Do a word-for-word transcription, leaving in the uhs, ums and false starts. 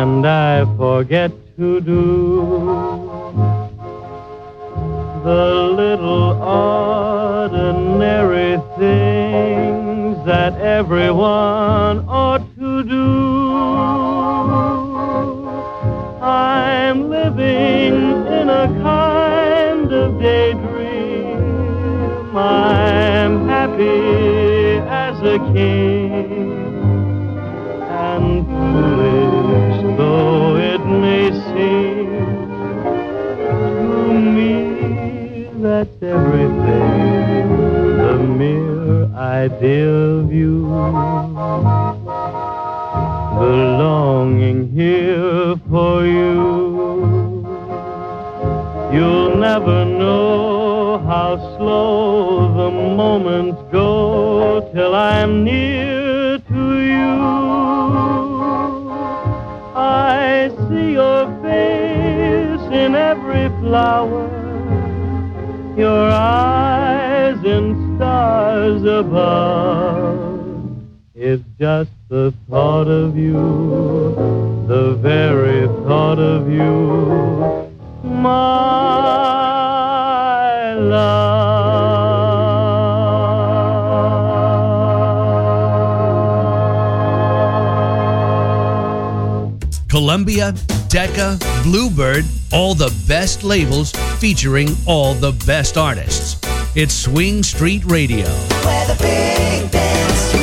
and I forget to do the little ordinary things that everyone ought to do. I'm living in a kind of daydream. I'm happy as a king, and foolish though it may seem to me, that's everything, the mere idea of you, the longing here for you. You'll never know how slow the moments go till I'm near to you. I see your face in every flower, your eyes in stars above. It's just the thought of you, the very thought of you, my love. Columbia, Decca, Bluebird, all the best labels featuring all the best artists. It's Swing Street Radio. Where the big bands